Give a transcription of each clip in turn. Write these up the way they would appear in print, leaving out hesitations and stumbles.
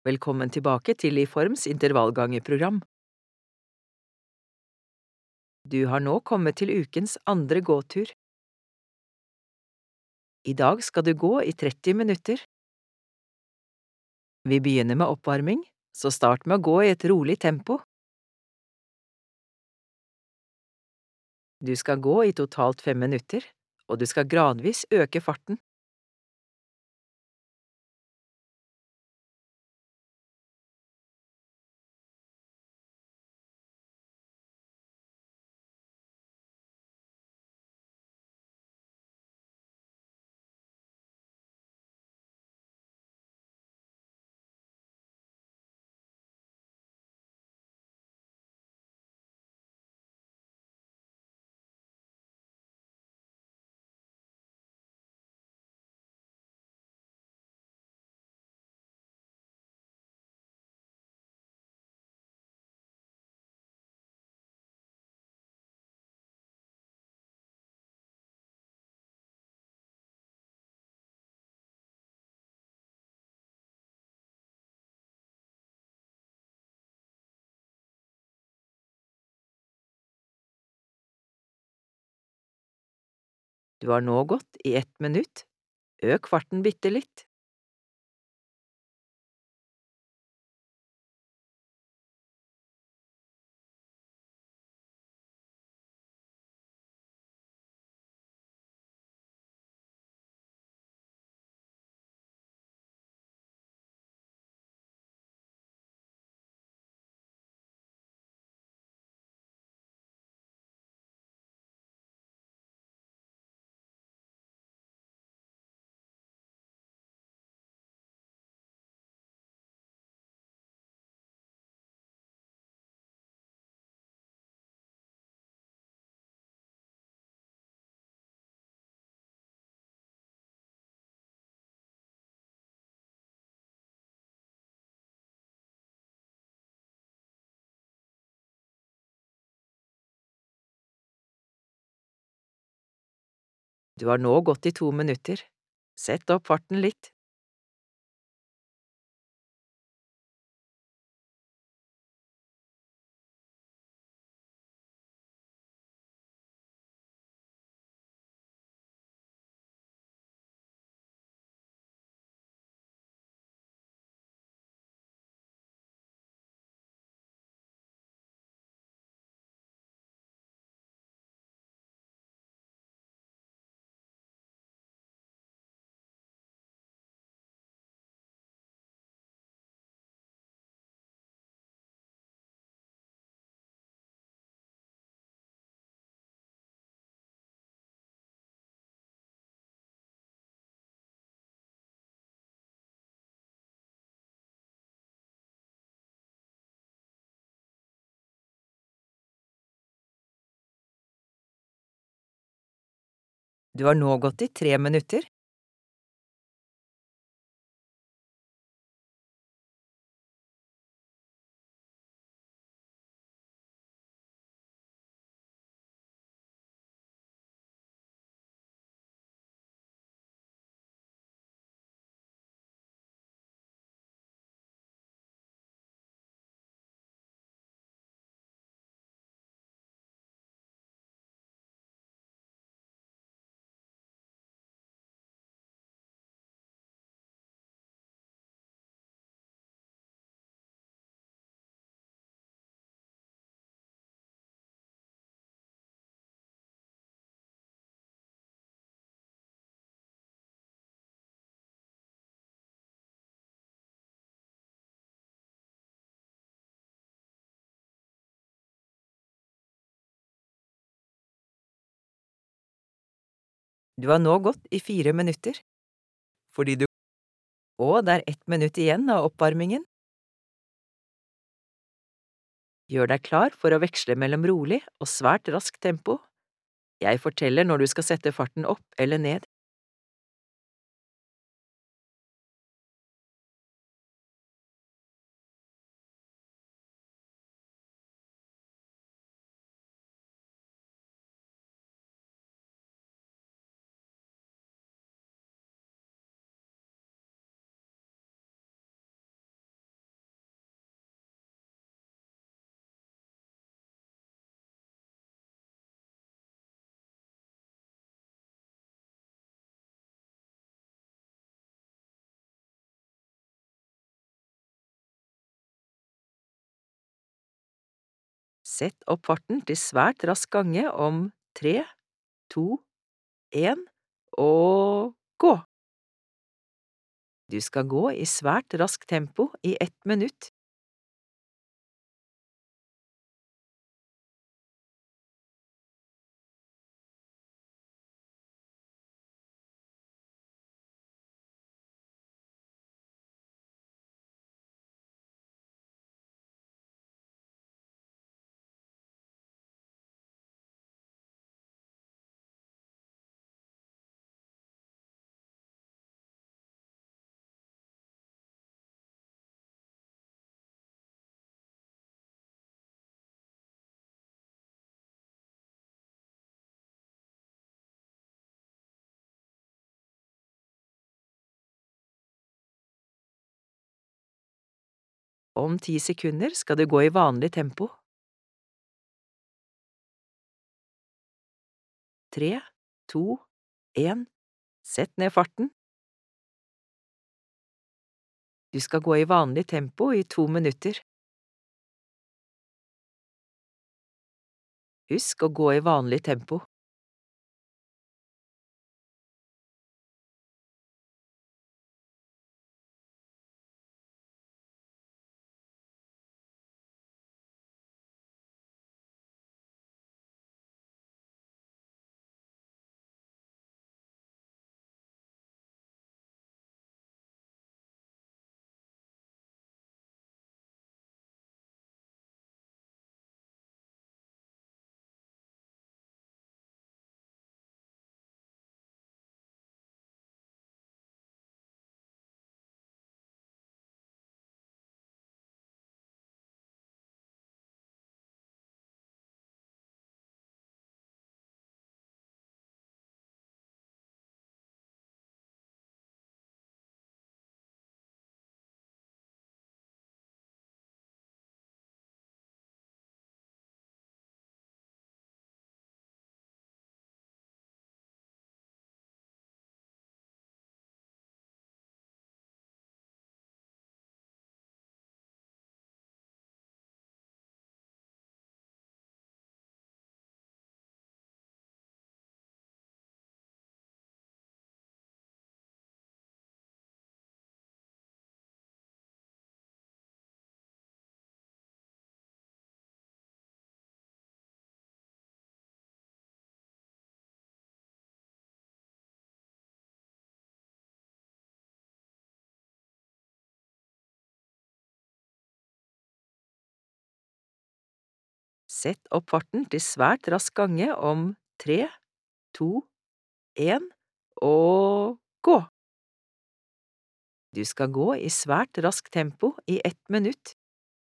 Velkommen tilbake til Iforms intervallgangerprogram. Du har nå kommet til ukens andre gåtur. I dag skal du gå i 30 minutter. Vi begynner med oppvarming, så start med å gå i et rolig tempo. Du skal gå i totalt 5 minutter, og du skal gradvis øke farten. Du har nå gått i 1 minutt. Øk farten bitte litt. Du har nå gått i 2 minutter. Sett opp farten litt. Du har nå gått i 3 minutter. Du har nå gått i 4 minutter. Fordi du Og det er 1 minutt igjen av oppvarmingen. Gjør deg klar for å veksle mellom rolig og svært raskt tempo. Jeg forteller når du skal sette farten opp eller ned. Sett opp farten til svært rask gange om 3, 2, 1 og gå! Du skal gå i svært raskt tempo i 1 minutt. Om 10 sekunder skal du gå i vanlig tempo. 3, 2, 1 Sett ned farten. Du skal gå i vanlig tempo i 2 minutter. Husk å gå i vanlig tempo. Sett opp farten til svært rask gange om 3, 2, 1 og gå! Du skal gå i svært raskt tempo i 1 minutt.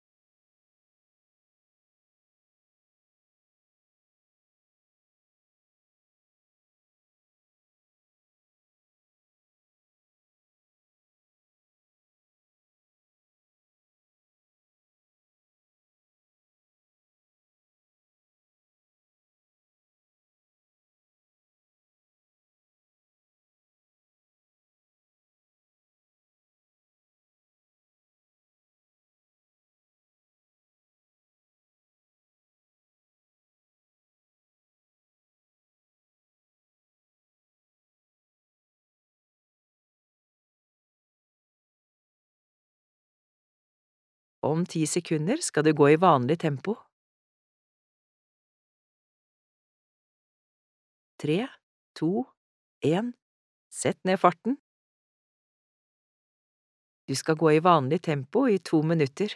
Om 10 sekunder skal du gå i vanlig tempo. 3, 2, 1 Sett ned farten. Du skal gå i vanlig tempo i 2 minutter.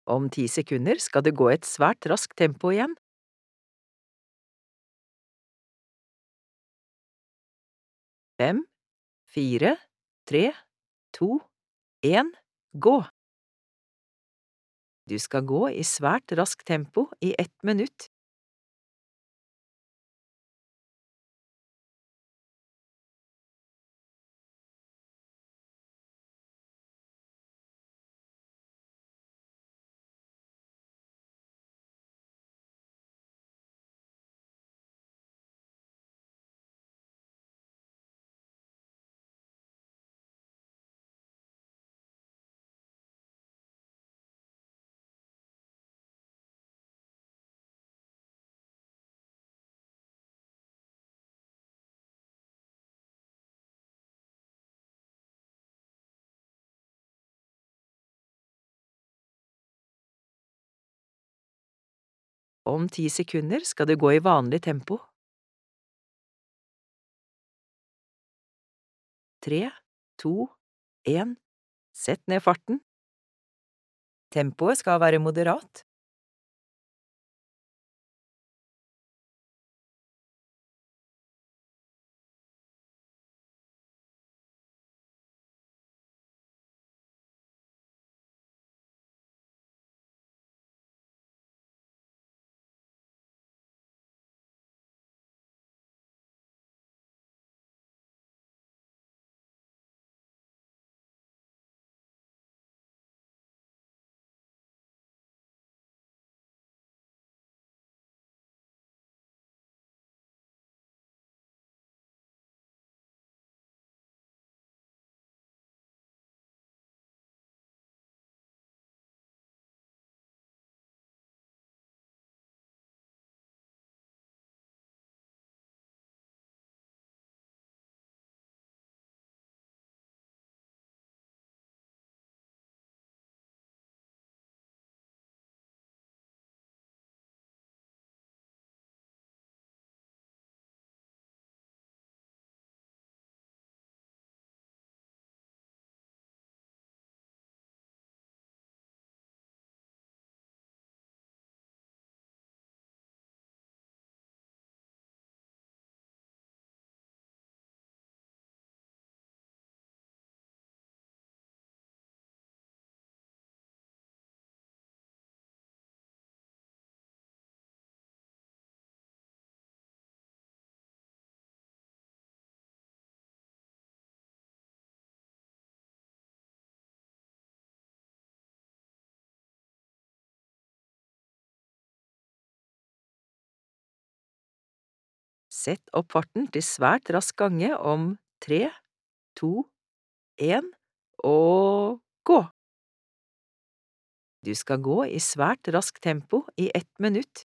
Om 10 sekunder skal du gå i et svært raskt tempo igjen. 5, 4, 3, 2, 1, gå! Du skal gå i svært raskt tempo i 1 minutt. Om 10 sekunder skal du gå i vanlig tempo. 3, 2, 1, sett ned farten. Tempoet skal være moderat. Sett opp farten til svært rask gange om 3, 2, 1 og gå! Du skal gå i svært raskt tempo i 1 minutt.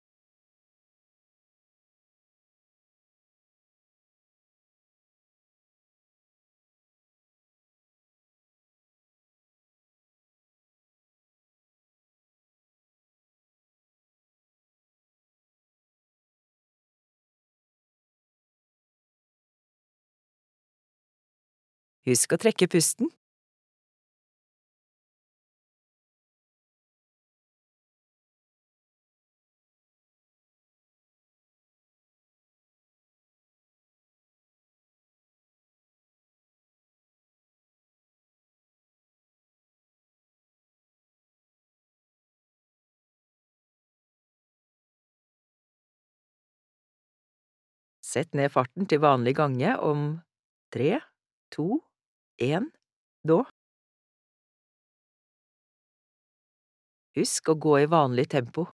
Husk å trekke pusten. Sett ned farten til vanlig gange om 3, 2, 1, nå! Husk å gå i vanlig tempo.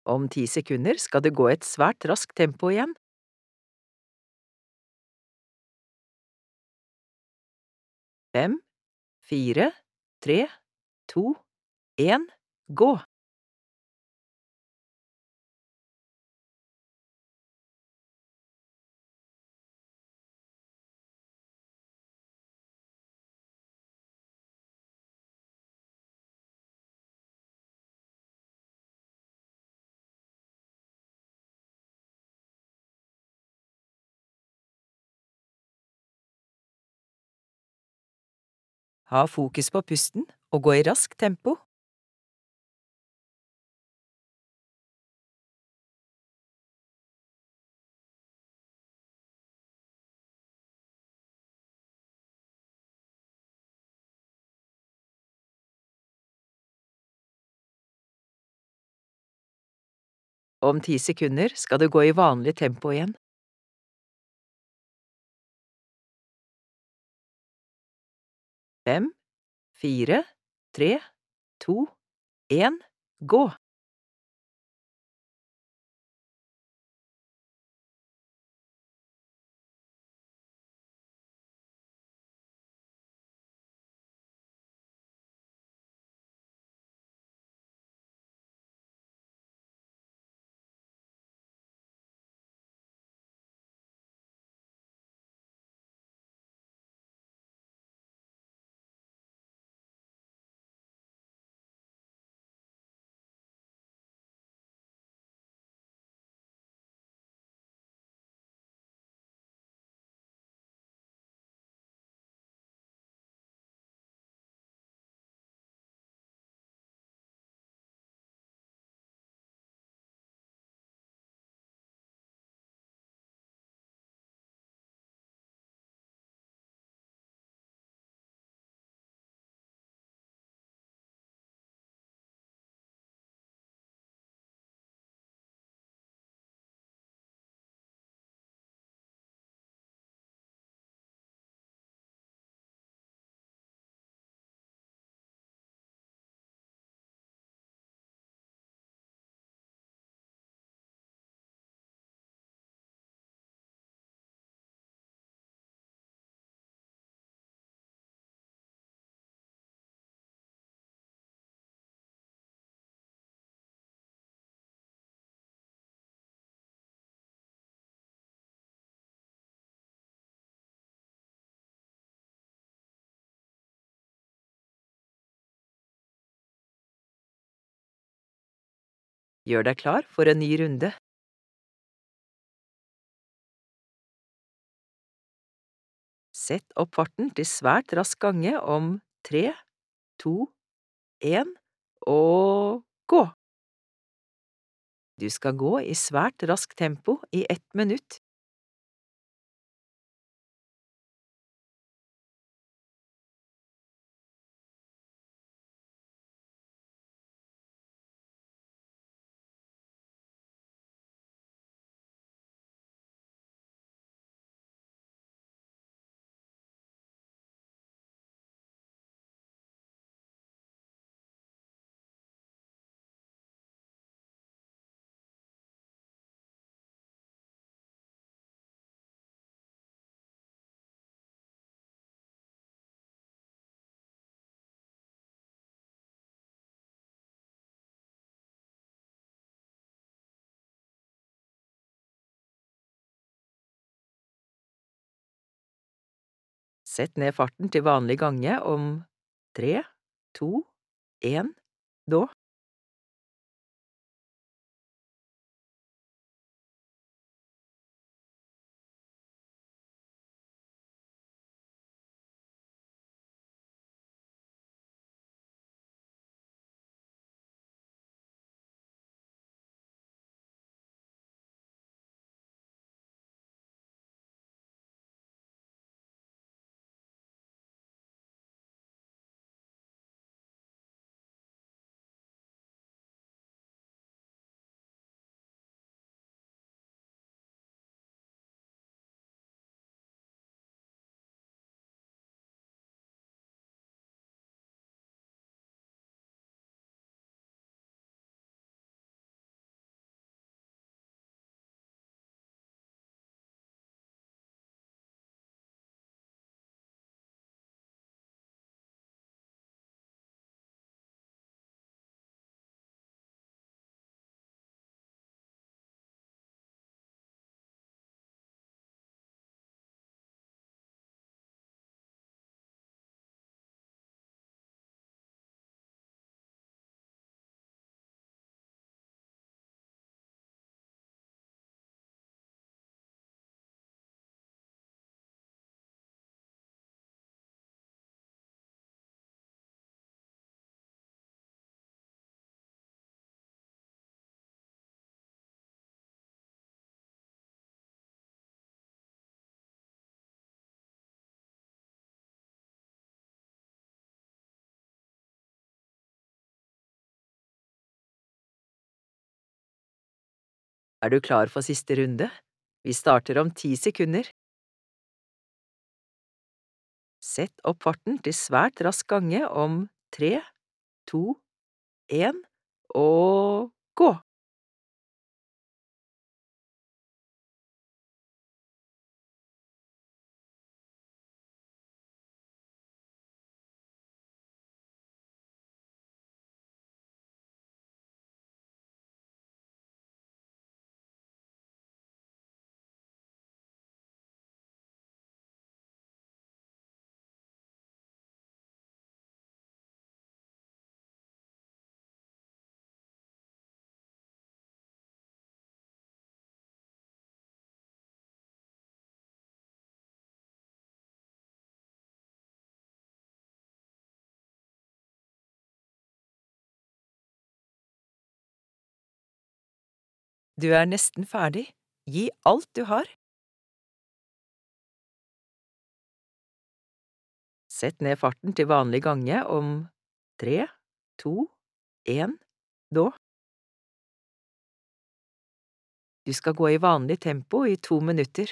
Om 10 sekunder skal du gå i et svært raskt tempo igjen. 5, 4, 3, 2, 1, gå! Ha fokus på pusten og gå i raskt tempo. Om 10 sekunder skal du gå i vanlig tempo igjen. 5, 4, 3, 2, 1, gå! Gjør deg klar for en ny runde. Sett opp farten til svært rask gange om 3, 2, 1 og gå! Du skal gå i svært raskt tempo i 1 minutt. Sett ned farten til vanlig gange om 3, 2, 1, nå! Er du klar for siste runde? Vi starter om 10 sekunder. Sett opp farten til svært rask gange om 3, 2, 1 og gå! Du er nesten ferdig. Gi alt du har. Sett ned farten til vanlig gange om 3, 2, 1, nå. Du skal gå i vanlig tempo i 2 minutter.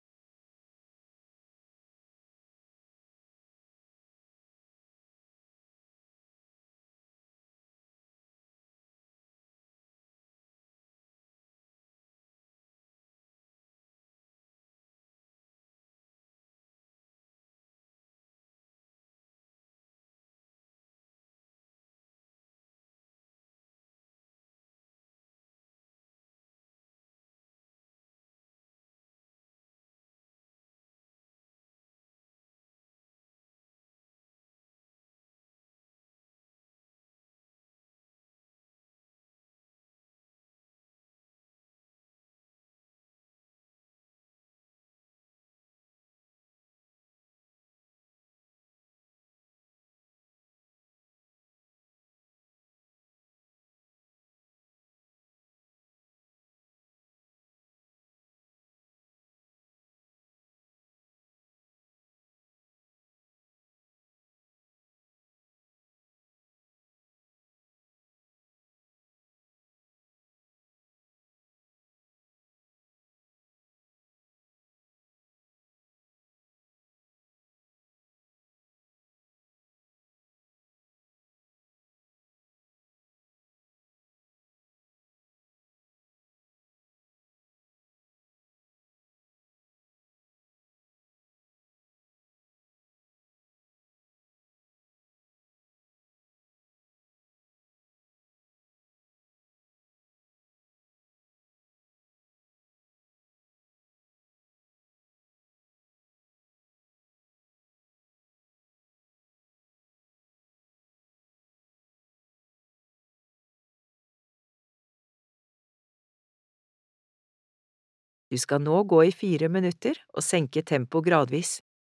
Du skal nå gå i 4 minutter og senke tempo gradvis.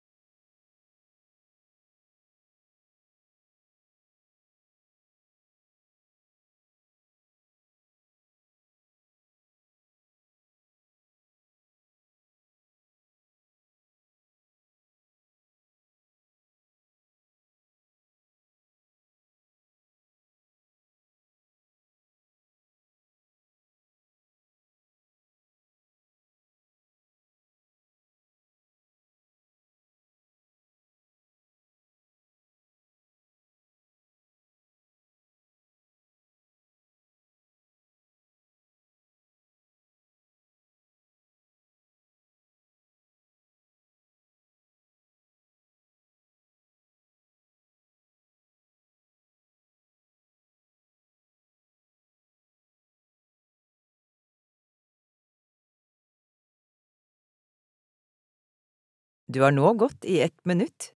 Du har nå gått i 1 minutt.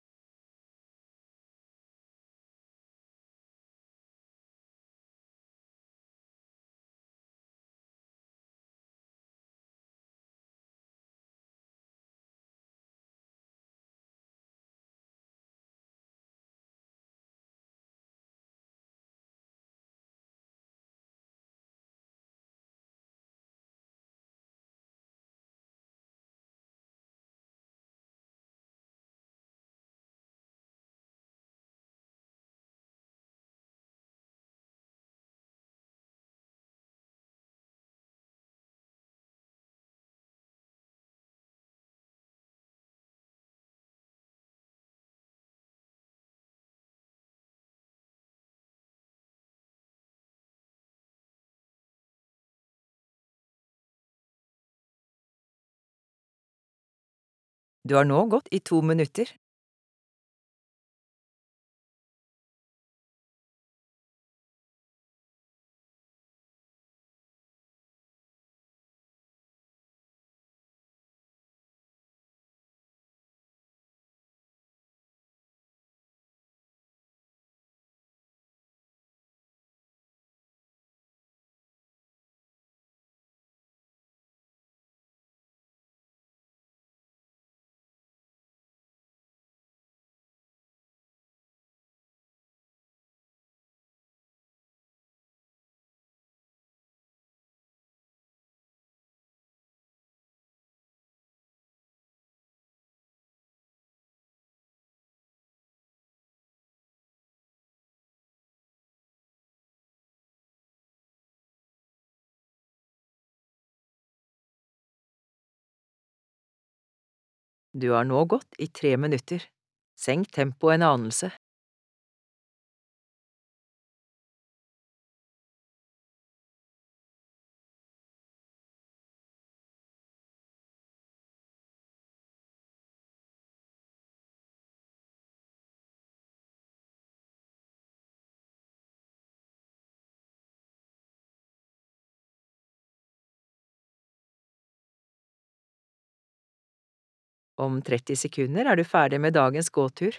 Du har nå gått i 2 minutter. Du har nå gått i 3 minutter. Senk tempoet en anelse. Om 30 sekunder er du ferdig med dagens gåtur.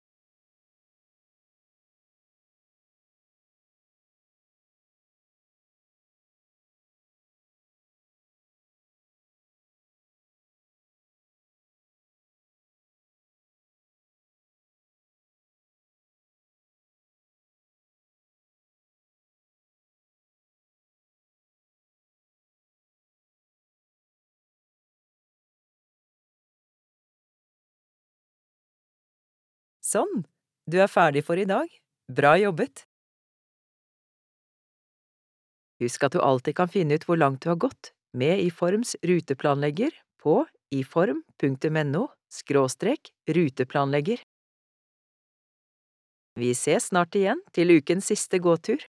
Sånn, du er ferdig for i dag. Bra jobbet! Husk at du alltid kan finne ut hvor langt du har gått med Iforms ruteplanlegger på iform.no/ruteplanlegger. Vi ses snart igjen til ukens siste gåtur.